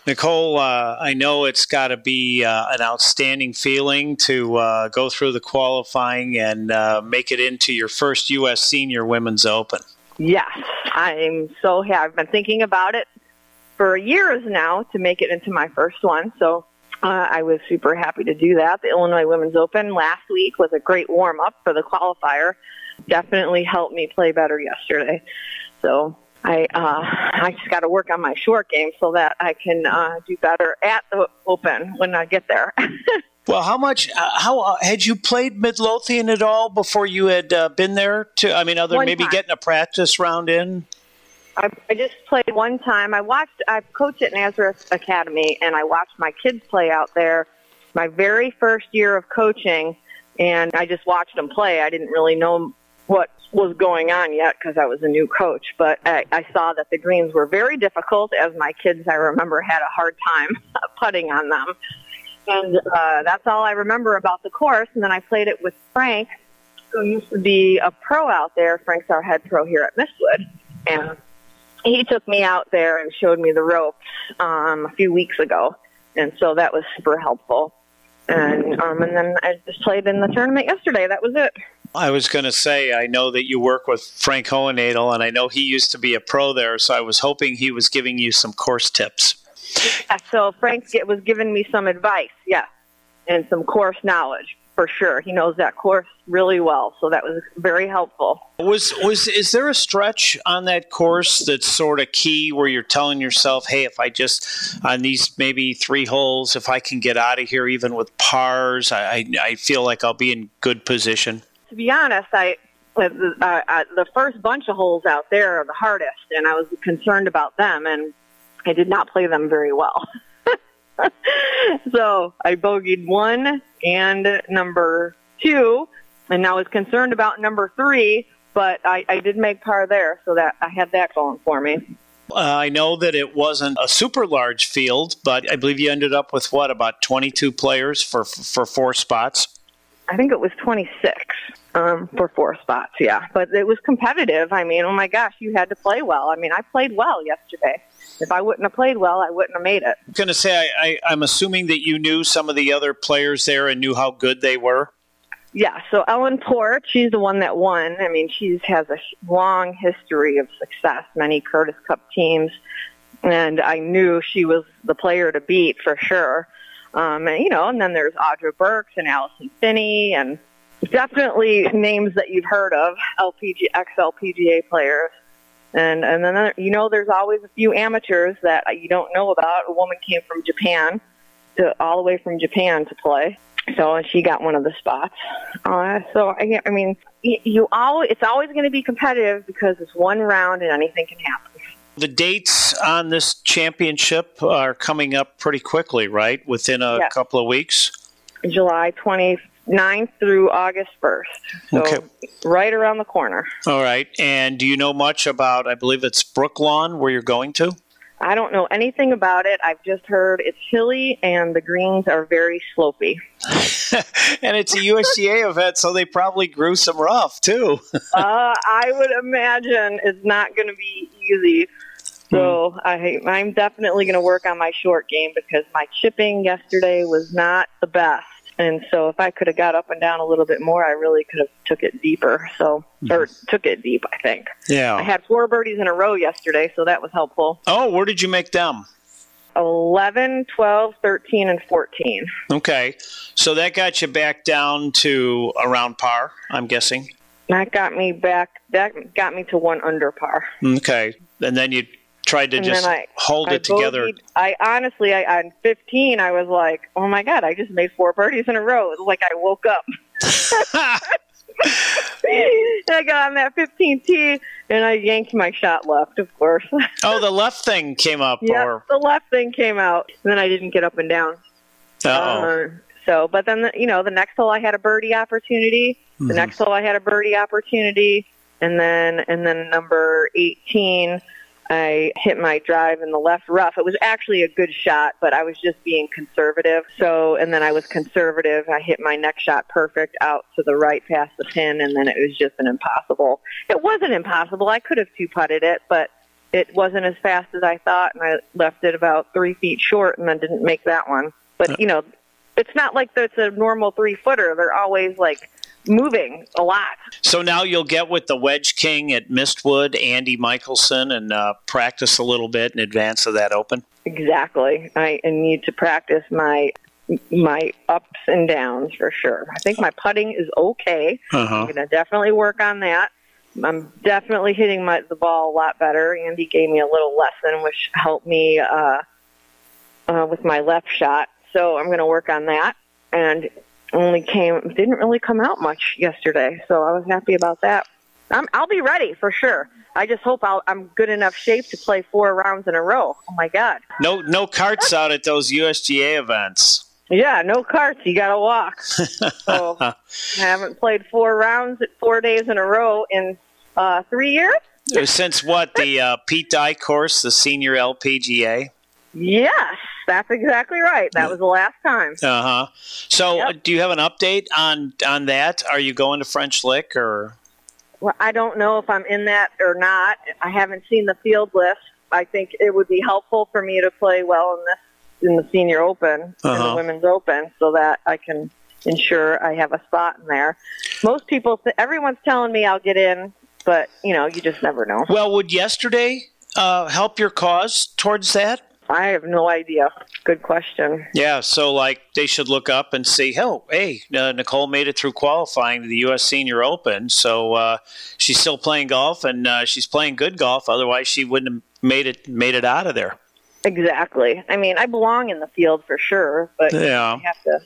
Nicole, I know it's got to be an outstanding feeling to go through the qualifying and make it into your first U.S. Senior Women's Open. Yes, I'm so happy. I've been thinking about it for years now to make it into my first one, so I was super happy to do that. The Illinois Women's Open last week was a great warm-up for the qualifier. Definitely helped me play better yesterday. So I just got to work on my short game so that I can do better at the Open when I get there. Well, how had you played Midlothian at all before you had been there? Other than maybe getting a practice round in? I just played one time. I coached at Nazareth Academy, and I watched my kids play out there my very first year of coaching, and I just watched them play. I didn't really know what was going on yet because I was a new coach, but I saw that the greens were very difficult, as my kids, I remember, had a hard time putting on them. And that's all I remember about the course. And then I played it with Frank, who used to be a pro out there. Frank's our head pro here at Mistwood, and he took me out there and showed me the ropes a few weeks ago, and so that was super helpful. And then I just played in the tournament yesterday. That was it. I was going to say, I know that you work with Frank Hohenadel, and I know he used to be a pro there, so I was hoping he was giving you some course tips. Yeah, so Frank was giving me some advice, yeah, and some course knowledge. For sure. He knows that course really well, so that was very helpful. Is there a stretch on that course that's sort of key where you're telling yourself, hey, if I just, on these maybe 3 holes, if I can get out of here even with pars, I feel like I'll be in good position? To be honest, the first bunch of holes out there are the hardest, and I was concerned about them, and I did not play them very well. So I bogeyed 1 and number 2, and I was concerned about number 3, but I did make par there, so that I had that going for me. I know that it wasn't a super large field, but I believe you ended up with, about 22 players for 4 spots? I think it was 26 for 4 spots, yeah. But it was competitive. Oh my gosh, you had to play well. I played well yesterday. If I wouldn't have played well, I wouldn't have made it. I'm going to say, I'm assuming that you knew some of the other players there and knew how good they were? Yeah, so Ellen Port, she's the one that won. She has a long history of success, many Curtis Cup teams, and I knew she was the player to beat for sure. And then there's Audra Burks and Allison Finney, and definitely names that you've heard of, ex-LPGA players. And then, there's always a few amateurs that you don't know about. A woman came from Japan, all the way from Japan to play. So she got one of the spots. It's always going to be competitive because it's one round and anything can happen. The dates on this championship are coming up pretty quickly, right? Within a couple of weeks? July 29th through August 1st. So okay. Right around the corner. All right. And do you know much about, I believe it's Brooklawn, where you're going to? I don't know anything about it. I've just heard it's hilly and the greens are very slopey. And it's a USGA event, so they probably grew some rough, too. I would imagine it's not going to be easy. So I'm definitely going to work on my short game because my chipping yesterday was not the best. And so if I could have got up and down a little bit more, I really could have took it deeper. Or took it deep, I think. Yeah. I had 4 birdies in a row yesterday, so that was helpful. Oh, where did you make them? 11, 12, 13, and 14. Okay. So that got you back down to around par, I'm guessing? That got me to 1 under par. Okay. And then you tried to just hold it together. On 15, I was like, oh my God, I just made 4 birdies in a row. It was like I woke up. I got on that 15 tee, and I yanked my shot left, of course. Oh, the left thing came up? Yeah, the left thing came out, and then I didn't get up and down. But then, the next hole I had a birdie opportunity. Mm-hmm. The next hole I had a birdie opportunity, and then number 18, I hit my drive in the left rough. It was actually a good shot, but I was just being conservative. And then I was conservative. I hit my next shot perfect out to the right past the pin, and then it was just an impossible. It wasn't impossible. I could have 2-putted it, but it wasn't as fast as I thought, and I left it about 3 feet short and then didn't make that one. But, it's not like it's a normal 3-footer. They're always, moving a lot. So now you'll get with the Wedge King at Mistwood, Andy Michelson, and practice a little bit in advance of that Open? Exactly. I need to practice my ups and downs for sure. I think my putting is okay. I'm going to definitely work on that. I'm definitely hitting the ball a lot better. Andy gave me a little lesson, which helped me with my left shot. So I'm going to work on that. And didn't really come out much yesterday, so I was happy about that. I'll be ready for sure. I just hope I'm good enough shape to play 4 rounds in a row. Oh my God! No carts out at those USGA events. Yeah, no carts. You got to walk. So I haven't played 4 rounds at 4 days in a row in 3 years. Since what, the Pete Dye course, the Senior LPGA? Yes, that's exactly right. That was the last time. So do you have an update on that? Are you going to French Lick or? Well, I don't know if I'm in that or not. I haven't seen the field list. I think it would be helpful for me to play well in the Senior Open and the Women's Open so that I can ensure I have a spot in there. Most people, everyone's telling me I'll get in, but, you just never know. Well, would yesterday help your cause towards that? I have no idea. Good question. Yeah, so they should look up and see, hey, Nicole made it through qualifying to the U.S. Senior Open, so she's still playing golf, and she's playing good golf. Otherwise, she wouldn't have made it out of there. Exactly. I mean, I belong in the field for sure, but I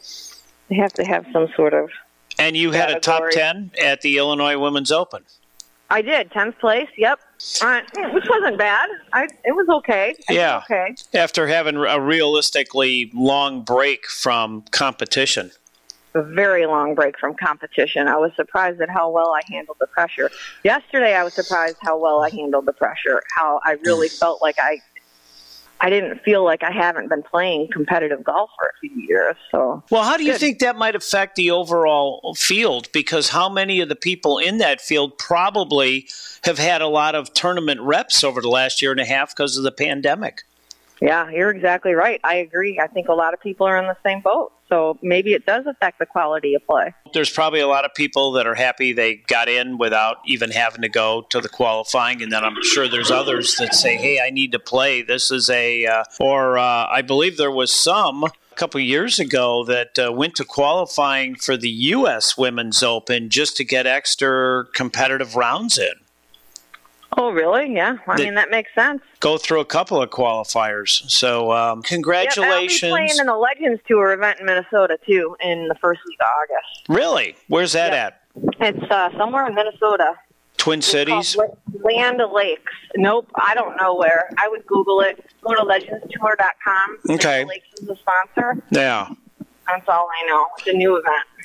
have to have some sort of. And you had a top 10 at the Illinois Women's Open. I did, 10th place. Yep. Which wasn't bad. It was okay. Okay. After having a realistically long break from competition. A very long break from competition. I was surprised at how well I handled the pressure. Yesterday, I was surprised how well I handled the pressure, how I really felt like I didn't feel like I haven't been playing competitive golf for a few years. So, well, how do you think that might affect the overall field? Because how many of the people in that field probably have had a lot of tournament reps over the last year and a half because of the pandemic? Yeah, you're exactly right. I agree. I think a lot of people are in the same boat. So maybe it does affect the quality of play. There's probably a lot of people that are happy they got in without even having to go to the qualifying. And then I'm sure there's others that say, hey, I need to play. This is I believe there was some a couple of years ago that went to qualifying for the U.S. Women's Open just to get extra competitive rounds in. Oh, really? Yeah. I mean, that makes sense. Go through a couple of qualifiers. So, congratulations. I'll be playing in the Legends Tour event in Minnesota, too, in the first week of August. Really? Where's that at? It's somewhere in Minnesota. Twin Cities? Land O'Lakes. Nope, I don't know where. I would Google it. Go to legendstour.com. Okay. Land O'Lakes is the sponsor. Yeah. That's all I know. It's a new event.